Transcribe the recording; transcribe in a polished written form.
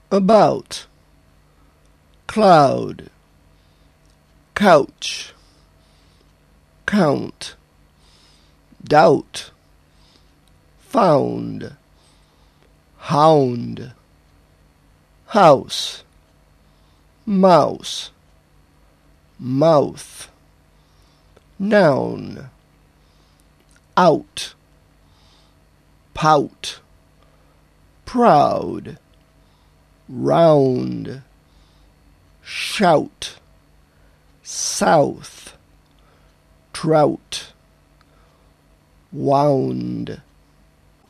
about, cloud, couch, count, doubt, found, hound, house, mouse, mouth, noun, out, pout, proud, round, shout, south, trout, wound.